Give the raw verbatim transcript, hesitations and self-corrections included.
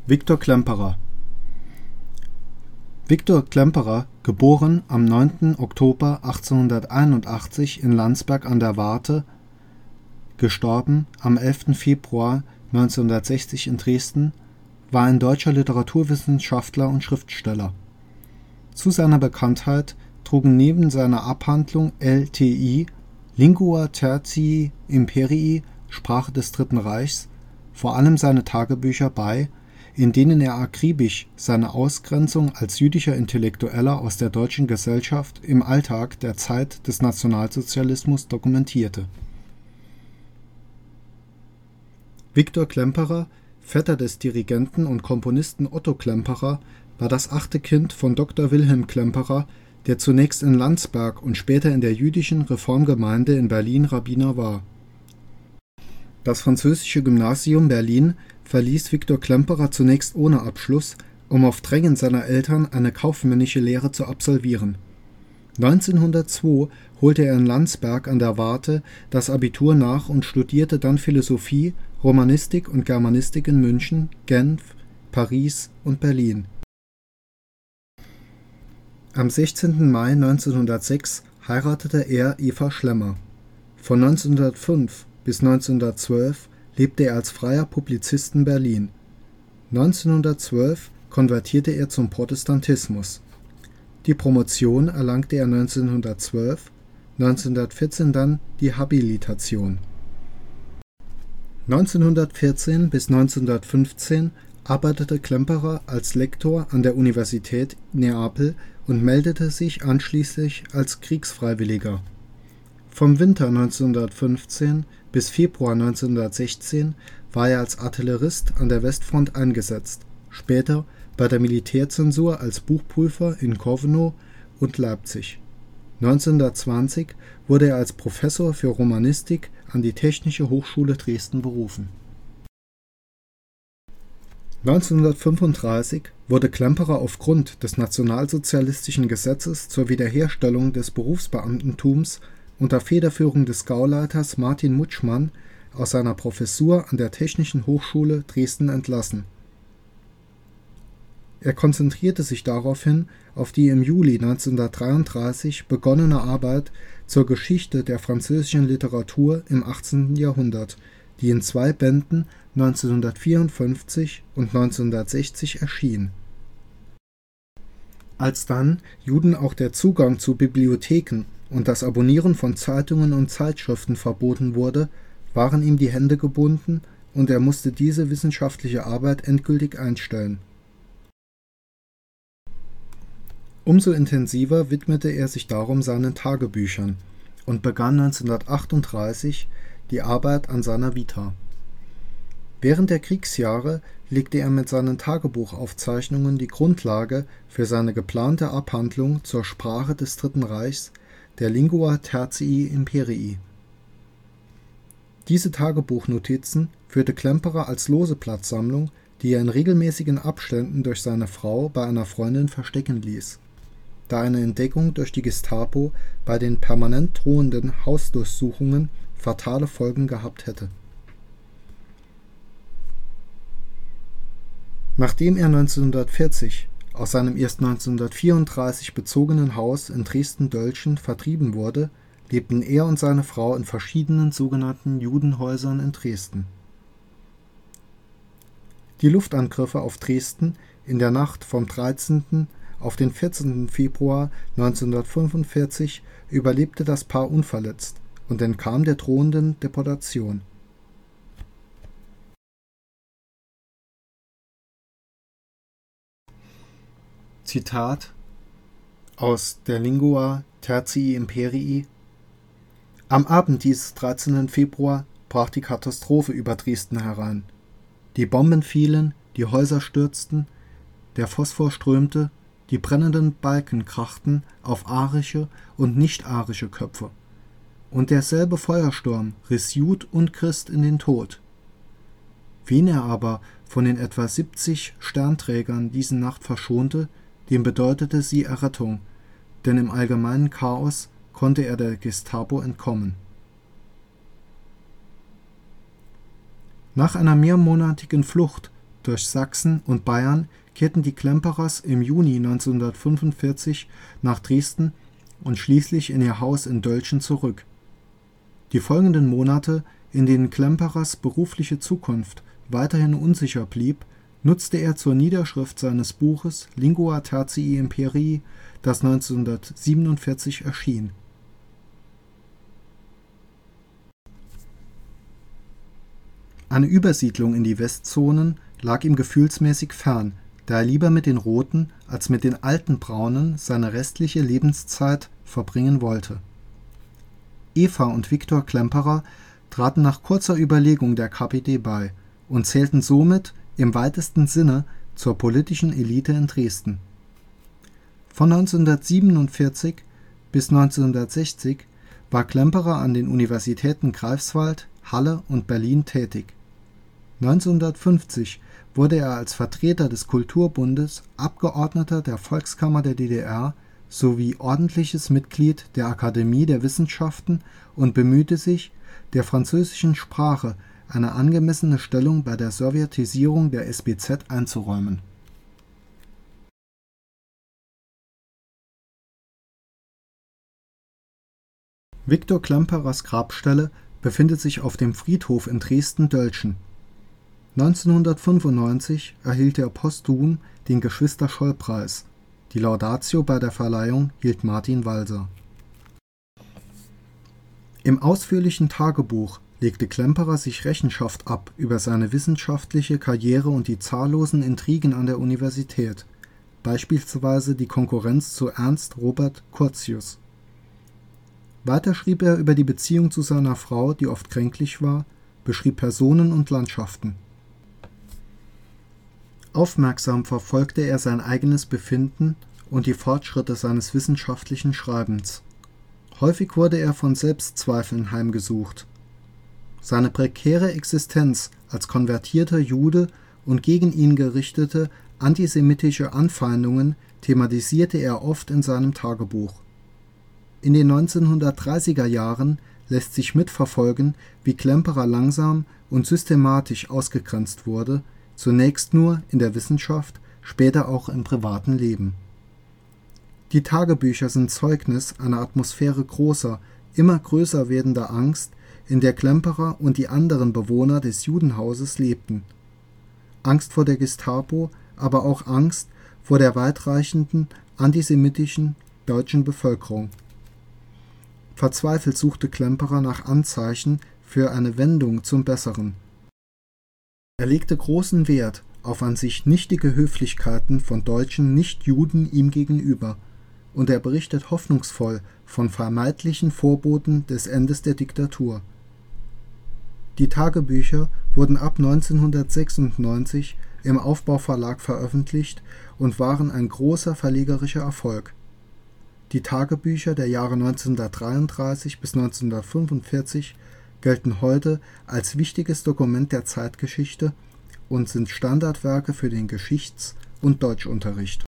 Victor Klemperer Victor Klemperer, geboren am neunten Oktober achtzehnhunderteinundachtzig in Landsberg an der Warthe, gestorben am elften Februar neunzehnhundertsechzig in Dresden, war ein deutscher Literaturwissenschaftler und Schriftsteller. Zu seiner Bekanntheit trugen neben seiner Abhandlung L T I (Lingua Tertii Imperii, Sprache des Dritten Reichs) vor allem seine Tagebücher bei, in denen er akribisch seine Ausgrenzung als jüdischer Intellektueller aus der deutschen Gesellschaft im Alltag der Zeit des Nationalsozialismus dokumentierte. Victor Klemperer, Vetter des Dirigenten und Komponisten Otto Klemperer, war das achte Kind von Doktor Wilhelm Klemperer, der zunächst in Landsberg und später in der jüdischen Reformgemeinde in Berlin Rabbiner war. Das Französische Gymnasium Berlin verließ Victor Klemperer zunächst ohne Abschluss, um auf Drängen seiner Eltern eine kaufmännische Lehre zu absolvieren. neunzehnhundertzwei holte er in Landsberg an der Warthe das Abitur nach und studierte dann Philosophie, Romanistik und Germanistik in München, Genf, Paris und Berlin. Am sechzehnten Mai neunzehnhundertsechs heiratete er Eva Schlemmer. Von neunzehnhundertfünf bis neunzehnhundertzwölf lebte er als freier Publizist in Berlin. neunzehnhundertzwölf konvertierte er zum Protestantismus. Die Promotion erlangte er neunzehnhundertzwölf, neunzehnhundertvierzehn dann die Habilitation. neunzehnhundertvierzehn bis neunzehnhundertfünfzehn arbeitete Klemperer als Lektor an der Universität Neapel und meldete sich anschließend als Kriegsfreiwilliger. Vom Winter neunzehnhundertfünfzehn bis Februar neunzehnhundertsechzehn war er als Artillerist an der Westfront eingesetzt, später bei der Militärzensur als Buchprüfer in Kowno und Leipzig. neunzehnhundertzwanzig wurde er als Professor für Romanistik an die Technische Hochschule Dresden berufen. neunzehnhundertfünfunddreißig wurde Klemperer aufgrund des nationalsozialistischen Gesetzes zur Wiederherstellung des Berufsbeamtentums unter Federführung des Gauleiters Martin Mutschmann aus seiner Professur an der Technischen Hochschule Dresden entlassen. Er konzentrierte sich daraufhin auf die im Juli neunzehnhundertdreiunddreißig begonnene Arbeit zur Geschichte der französischen Literatur im achtzehnten Jahrhundert, die in zwei Bänden neunzehnhundertvierundfünfzig und neunzehnhundertsechzig erschien. Als dann Juden auch der Zugang zu Bibliotheken und das Abonnieren von Zeitungen und Zeitschriften verboten wurde, waren ihm die Hände gebunden und er musste diese wissenschaftliche Arbeit endgültig einstellen. Umso intensiver widmete er sich darum seinen Tagebüchern und begann neunzehnhundertachtunddreißig die Arbeit an seiner Vita. Während der Kriegsjahre legte er mit seinen Tagebuchaufzeichnungen die Grundlage für seine geplante Abhandlung zur Sprache des Dritten Reichs, der Lingua Tertii Imperii. Diese Tagebuchnotizen führte Klemperer als Loseblattsammlung, die er in regelmäßigen Abständen durch seine Frau bei einer Freundin verstecken ließ, da eine Entdeckung durch die Gestapo bei den permanent drohenden Hausdurchsuchungen fatale Folgen gehabt hätte. Nachdem er neunzehnhundertvierzig aus seinem erst neunzehnhundertvierunddreißig bezogenen Haus in Dresden-Dölzschen vertrieben wurde, lebten er und seine Frau in verschiedenen sogenannten Judenhäusern in Dresden. Die Luftangriffe auf Dresden in der Nacht vom dreizehnten auf den vierzehnten Februar neunzehnhundertfünfundvierzig überlebte das Paar unverletzt und entkam der drohenden Deportation. Zitat aus der Lingua Tertii Imperii: Am Abend dieses dreizehnten Februar brach die Katastrophe über Dresden herein. Die Bomben fielen, die Häuser stürzten, der Phosphor strömte, die brennenden Balken krachten auf arische und nicht-arische Köpfe. Und derselbe Feuersturm riss Jud und Christ in den Tod. Wen er aber von den etwa siebzig Sternträgern diese Nacht verschonte, dem bedeutete sie Errettung, denn im allgemeinen Chaos konnte er der Gestapo entkommen. Nach einer mehrmonatigen Flucht durch Sachsen und Bayern kehrten die Klemperers im Juni neunzehnhundertfünfundvierzig nach Dresden und schließlich in ihr Haus in Dölzschen zurück. Die folgenden Monate, in denen Klemperers berufliche Zukunft weiterhin unsicher blieb, nutzte er zur Niederschrift seines Buches Lingua Tertii Imperii, das neunzehnhundertsiebenundvierzig erschien. Eine Übersiedlung in die Westzonen lag ihm gefühlsmäßig fern, da er lieber mit den Roten als mit den alten Braunen seine restliche Lebenszeit verbringen wollte. Eva und Viktor Klemperer traten nach kurzer Überlegung der K P D bei und zählten somit im weitesten Sinne zur politischen Elite in Dresden. Von neunzehnhundertsiebenundvierzig bis neunzehnhundertsechzig war Klemperer an den Universitäten Greifswald, Halle und Berlin tätig. neunzehnhundertfünfzig wurde er als Vertreter des Kulturbundes Abgeordneter der Volkskammer der D D R sowie ordentliches Mitglied der Akademie der Wissenschaften und bemühte sich, der französischen Sprache eine angemessene Stellung bei der Sowjetisierung der S B Z einzuräumen. Viktor Klemperers Grabstelle befindet sich auf dem Friedhof in Dresden-Dölzschen. neunzehnhundertfünfundneunzig erhielt er posthum den Geschwister-Scholl-Preis. Die Laudatio bei der Verleihung hielt Martin Walser. Im ausführlichen Tagebuch legte Klemperer sich Rechenschaft ab über seine wissenschaftliche Karriere und die zahllosen Intrigen an der Universität, beispielsweise die Konkurrenz zu Ernst Robert Curtius. Weiter schrieb er über die Beziehung zu seiner Frau, die oft kränklich war, beschrieb Personen und Landschaften. Aufmerksam verfolgte er sein eigenes Befinden und die Fortschritte seines wissenschaftlichen Schreibens. Häufig wurde er von Selbstzweifeln heimgesucht. Seine prekäre Existenz als konvertierter Jude und gegen ihn gerichtete antisemitische Anfeindungen thematisierte er oft in seinem Tagebuch. In den neunzehnhundertdreißiger Jahren lässt sich mitverfolgen, wie Klemperer langsam und systematisch ausgegrenzt wurde, zunächst nur in der Wissenschaft, später auch im privaten Leben. Die Tagebücher sind Zeugnis einer Atmosphäre großer, immer größer werdender Angst, in der Klemperer und die anderen Bewohner des Judenhauses lebten. Angst vor der Gestapo, aber auch Angst vor der weitreichenden antisemitischen deutschen Bevölkerung. Verzweifelt suchte Klemperer nach Anzeichen für eine Wendung zum Besseren. Er legte großen Wert auf an sich nichtige Höflichkeiten von deutschen Nichtjuden ihm gegenüber, und er berichtet hoffnungsvoll von vermeintlichen Vorboten des Endes der Diktatur. Die Tagebücher wurden ab neunzehnhundertsechsundneunzig im Aufbau-Verlag veröffentlicht und waren ein großer verlegerischer Erfolg. Die Tagebücher der Jahre neunzehnhundertdreiunddreißig bis neunzehnhundertfünfundvierzig gelten heute als wichtiges Dokument der Zeitgeschichte und sind Standardwerke für den Geschichts- und Deutschunterricht.